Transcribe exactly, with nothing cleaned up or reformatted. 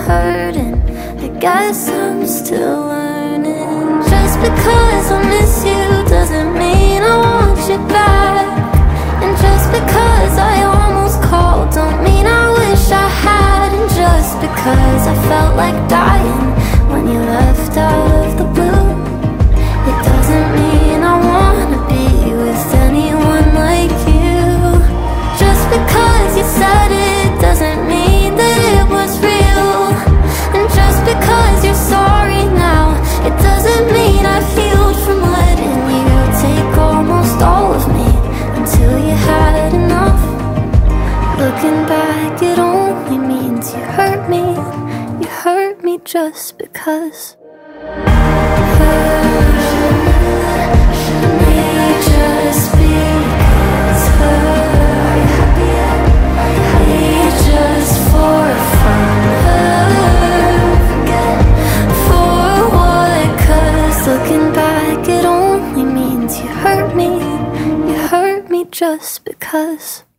hurting. I guess I'm still learning. Just because I miss you doesn't mean I want you back. And just because I almost called don't mean I wish I had. And just because I felt like dying when you left out of the blue, it doesn't mean I wanna be with anyone like you. Just because you said it doesn't mean that it was real. And just because you're sorry now, it doesn't mean I've healed from letting you take almost all of me until you had enough. Looking back, it only means you hurt me. You hurt me just because. Hurt me just because. Hurt me just for fun. Hurt for what? 'Cause looking back, it only means you hurt me. You hurt me just because.